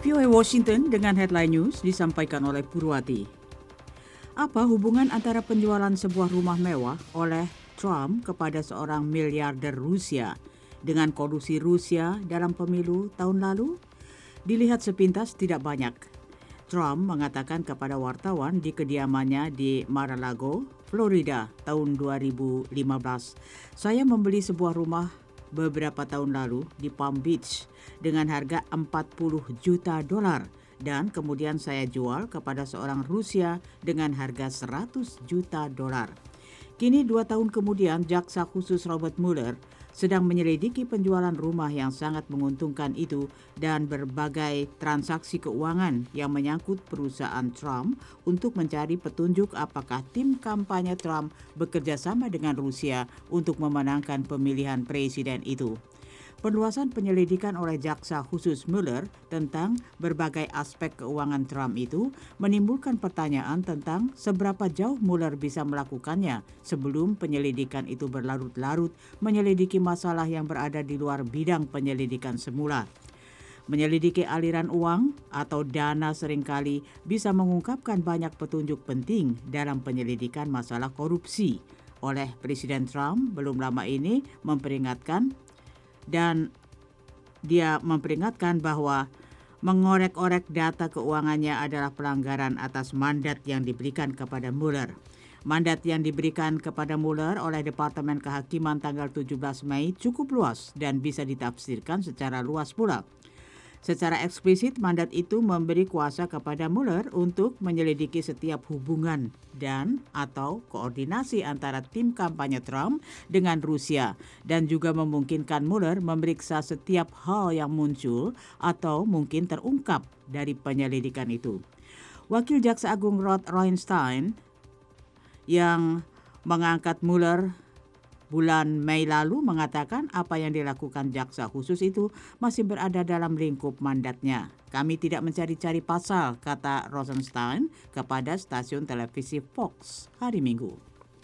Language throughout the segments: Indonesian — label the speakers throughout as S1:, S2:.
S1: VOA Washington dengan headline news disampaikan oleh Purwati. Apa hubungan antara penjualan sebuah rumah mewah oleh Trump kepada seorang miliarder Rusia dengan kolusi Rusia dalam pemilu tahun lalu? Dilihat sepintas tidak banyak. Trump mengatakan kepada wartawan di kediamannya di Mar-a-Lago, Florida tahun 2015, "Saya membeli sebuah rumah beberapa tahun lalu di Palm Beach dengan harga $40 juta dan kemudian saya jual kepada seorang Rusia dengan harga $100 juta. Kini 2 tahun kemudian, Jaksa Khusus Robert Mueller sedang menyelidiki penjualan rumah yang sangat menguntungkan itu dan berbagai transaksi keuangan yang menyangkut perusahaan Trump untuk mencari petunjuk apakah tim kampanye Trump bekerja sama dengan Rusia untuk memenangkan pemilihan presiden itu. Perluasan penyelidikan oleh Jaksa Khusus Mueller tentang berbagai aspek keuangan Trump itu menimbulkan pertanyaan tentang seberapa jauh Mueller bisa melakukannya sebelum penyelidikan itu berlarut-larut menyelidiki masalah yang berada di luar bidang penyelidikan semula. Menyelidiki aliran uang atau dana seringkali bisa mengungkapkan banyak petunjuk penting dalam penyelidikan masalah korupsi. Oleh Presiden Trump belum lama ini dia memperingatkan bahwa mengorek-orek data keuangannya adalah pelanggaran atas mandat yang diberikan kepada Mueller. Mandat yang diberikan kepada Mueller oleh Departemen Kehakiman tanggal 17 Mei cukup luas dan bisa ditafsirkan secara luas pula. Secara eksplisit, mandat itu memberi kuasa kepada Mueller untuk menyelidiki setiap hubungan dan atau koordinasi antara tim kampanye Trump dengan Rusia dan juga memungkinkan Mueller memeriksa setiap hal yang muncul atau mungkin terungkap dari penyelidikan itu. Wakil Jaksa Agung Rod Rosenstein yang mengangkat Mueller bulan Mei lalu mengatakan apa yang dilakukan jaksa khusus itu masih berada dalam lingkup mandatnya. "Kami tidak mencari-cari pasal," kata Rosenstein kepada stasiun televisi Fox hari Minggu.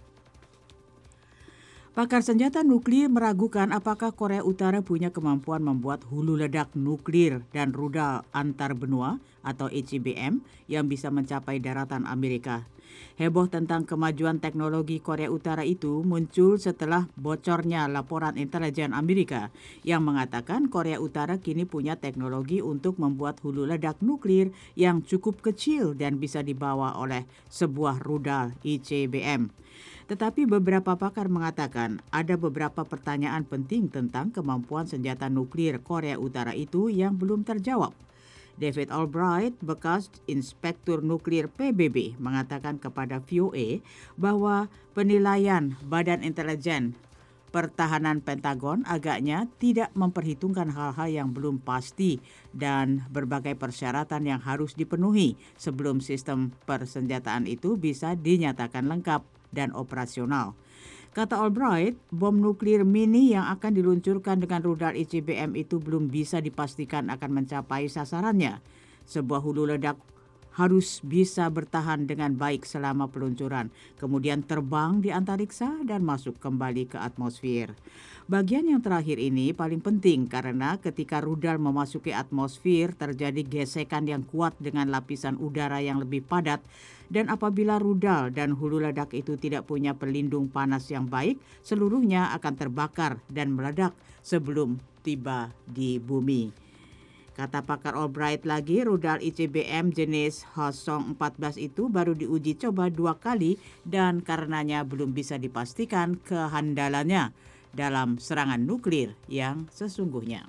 S1: Pakar senjata nuklir meragukan apakah Korea Utara punya kemampuan membuat hulu ledak nuklir dan rudal antar benua atau ICBM yang bisa mencapai daratan Amerika. Heboh tentang kemajuan teknologi Korea Utara itu muncul setelah bocornya laporan intelijen Amerika yang mengatakan Korea Utara kini punya teknologi untuk membuat hulu ledak nuklir yang cukup kecil dan bisa dibawa oleh sebuah rudal ICBM. Tetapi beberapa pakar mengatakan ada beberapa pertanyaan penting tentang kemampuan senjata nuklir Korea Utara itu yang belum terjawab. David Albright, bekas Inspektur Nuklir PBB, mengatakan kepada VOA bahwa penilaian Badan Intelijen Pertahanan Pentagon agaknya tidak memperhitungkan hal-hal yang belum pasti dan berbagai persyaratan yang harus dipenuhi sebelum sistem persenjataan itu bisa dinyatakan lengkap dan operasional. Kata Albright, bom nuklir mini yang akan diluncurkan dengan rudal ICBM itu belum bisa dipastikan akan mencapai sasarannya. Sebuah hulu ledak harus bisa bertahan dengan baik selama peluncuran, kemudian terbang di antariksa dan masuk kembali ke atmosfer. Bagian yang terakhir ini paling penting karena ketika rudal memasuki atmosfer terjadi gesekan yang kuat dengan lapisan udara yang lebih padat, dan apabila rudal dan hulu ledak itu tidak punya pelindung panas yang baik, seluruhnya akan terbakar dan meledak sebelum tiba di bumi. Kata pakar Albright lagi, rudal ICBM jenis Hwasong 14 itu baru diuji coba 2 kali dan karenanya belum bisa dipastikan kehandalannya dalam serangan nuklir yang sesungguhnya.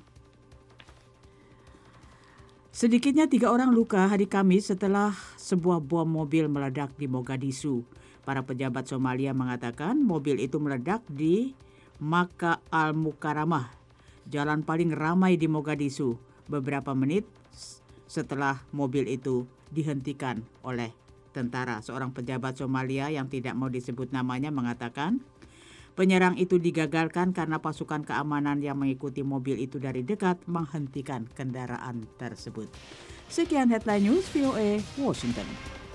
S1: Sedikitnya 3 orang luka hari Kamis setelah sebuah bom mobil meledak di Mogadishu. Para pejabat Somalia mengatakan mobil itu meledak di Makkah Al-Mukarramah, jalan paling ramai di Mogadishu, beberapa menit setelah mobil itu dihentikan oleh tentara. Seorang pejabat Somalia yang tidak mau disebut namanya mengatakan penyerang itu digagalkan karena pasukan keamanan yang mengikuti mobil itu dari dekat menghentikan kendaraan tersebut. Sekian Headline News VOA Washington.